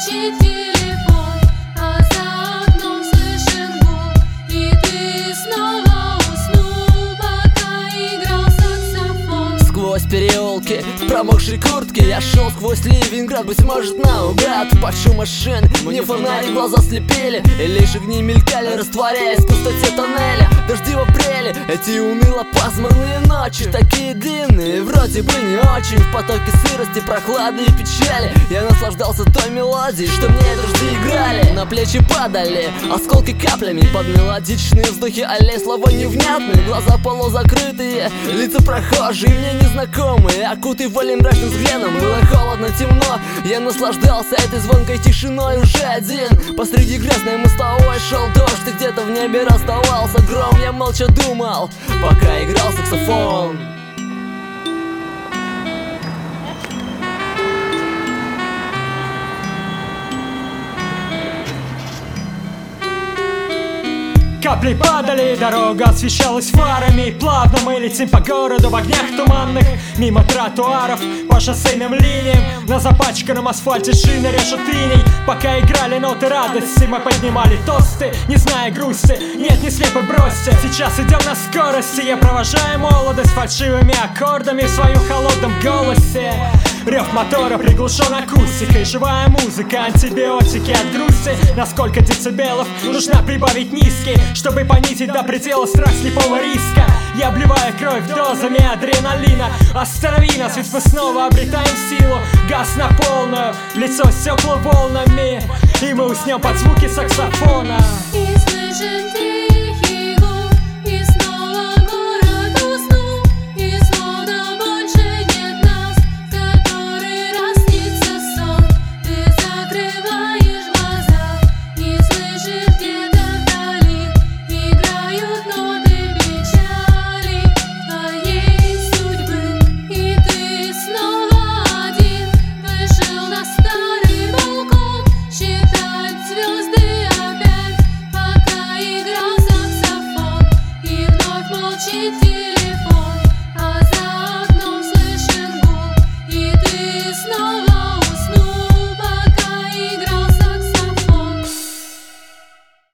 кричит телефон, а за окном слышен гул, и ты снова уснул, пока играл саксофон. Сквозь переулки, промокшей куртки я шел сквозь Ленинград, быть может наугад. Под шум машин мне фонари глаза слепили, и лишь огни мелькали, растворяясь в пустоте тоннеля. Дожди в апреле, эти уныло-пасмурные ночи, такие длинные, вроде бы не очень. В потоке сырости, прохлады и печали я наслаждался той мелодией, что мне дожди играли. На плечи падали осколки каплями под мелодичные вздохи аллей, слова невнятные, глаза полузакрытые, лица прохожие мне незнакомые, окутывали мрачным взглядом. Было холодно, темно, я наслаждался этой звонкой тишиной уже один. Посреди грязной мостовой шел дождь, и где-то в небе раздавался гром. Я молча думал, пока играл саксофон. Капли падали, дорога освещалась фарами. Плавно мы летим по городу в огнях туманных, мимо тротуаров, по шоссейным линиям. На запачканном асфальте шины режут иней. Пока играли ноты радости, мы поднимали тосты, не зная грусти. Нет, не слепо бросьте, сейчас идем на скорости. Я провожаю молодость фальшивыми аккордами в своем холодном голосе. Рев мотора приглушен акустикой, живая музыка, антибиотики от грусти. На сколько децибелов нужно прибавить низкий, чтобы понизить до предела страх слепого риска? Я обливаю кровь дозами адреналина. Останови нас, ведь мы снова обретаем силу. Газ на полную, лицо стекло волнами, и мы уснем под звуки саксофона. И слышен трель